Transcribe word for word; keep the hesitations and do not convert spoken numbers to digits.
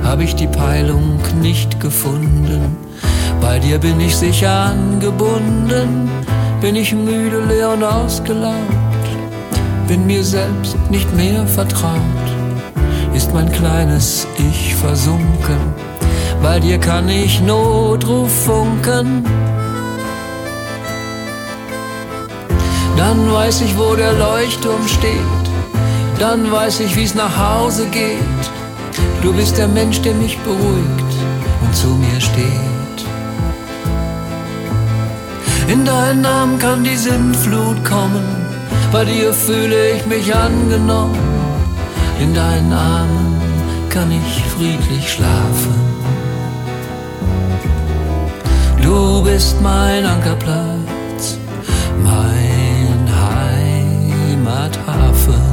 hab ich die Peilung nicht gefunden. Bei dir bin ich sicher angebunden, bin ich müde, leer und ausgelaugt, bin mir selbst nicht mehr vertraut, ist mein kleines Ich versunken. Bei dir kann ich Notruf funken, dann weiß ich, wo der Leuchtturm steht, dann weiß ich, wie's nach Hause geht. Du bist der Mensch, der mich beruhigt und zu mir steht. In deinen Namen kann die Sinnflut kommen, bei dir fühle ich mich angenommen. In deinen Armen kann ich friedlich schlafen. Du bist mein Ankerplatz, mein Heimathafen.